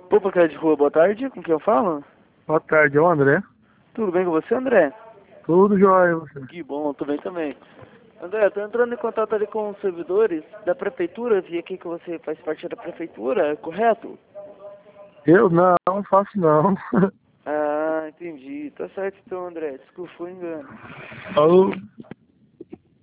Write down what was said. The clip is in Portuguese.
Opa, cara de rua, boa tarde, com quem eu falo? Boa tarde, é o André. Tudo bem com você, André? Tudo jóia, você? Que bom, tô bem também. André, tô entrando em contato ali com os servidores da prefeitura, vi aqui que você faz parte da prefeitura, correto? Eu não faço não. Ah, entendi. Tá certo então, André, desculpa, foi um engano. Alô?